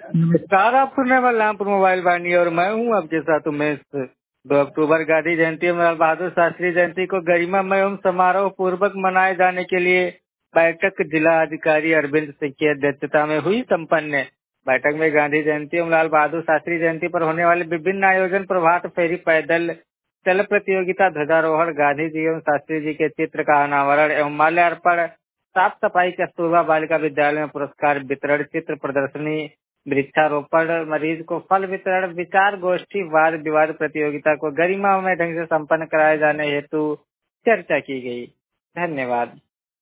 नमस्कार, आप सुन रहे हैं बलरामपुर मोबाइल वाणी और मैं हूं आपके साथ उमेश। 2 अक्टूबर गांधी जयंती और लाल बहादुर शास्त्री जयंती को गरिमामय एवं समारोह पूर्वक मनाए जाने के लिए बैठक जिला अधिकारी अरविंद सिंह की अध्यक्षता में हुई संपन्न। बैठक में गांधी जयंती एवं लाल बहादुर शास्त्री जयंती पर होने वाले विभिन्न आयोजन, प्रभात फेरी, पैदल चल प्रतियोगिता, ध्वजारोहण, गांधी जी एवं शास्त्री जी के चित्र का अनावरण एवं माल्यार्पण, साफ सफाई, कस्तूरबा बालिका विद्यालय में पुरस्कार वितरण, चित्र प्रदर्शनी, वृक्षारोपण, मरीज को फल वितरण, विचार गोष्ठी, वाद विवाद प्रतियोगिता को गरिमामय ढंग से संपन्न कराए जाने हेतु चर्चा की गई। धन्यवाद।